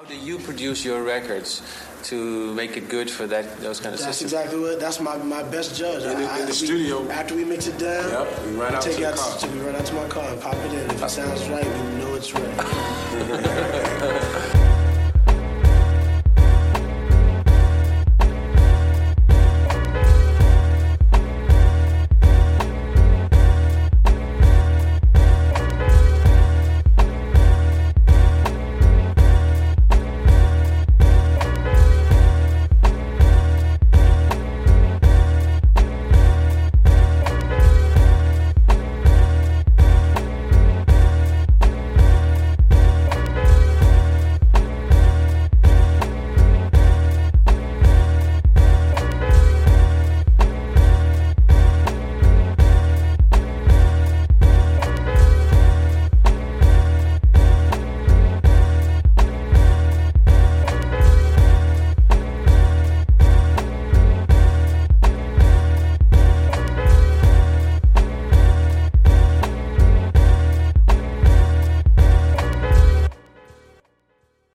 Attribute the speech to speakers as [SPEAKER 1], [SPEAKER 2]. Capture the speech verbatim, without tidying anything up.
[SPEAKER 1] How do you produce your records to make it good for that those kind of
[SPEAKER 2] That's
[SPEAKER 1] systems?
[SPEAKER 2] exactly what. That's my, my best judge.
[SPEAKER 3] In the,
[SPEAKER 2] I,
[SPEAKER 3] in the
[SPEAKER 2] I,
[SPEAKER 3] studio.
[SPEAKER 2] We, after we mix it down,
[SPEAKER 3] Yep, we run out
[SPEAKER 2] take
[SPEAKER 3] to
[SPEAKER 2] out
[SPEAKER 3] the car.
[SPEAKER 2] To, we run out to my car and pop it in. If it sounds right, we know it's right.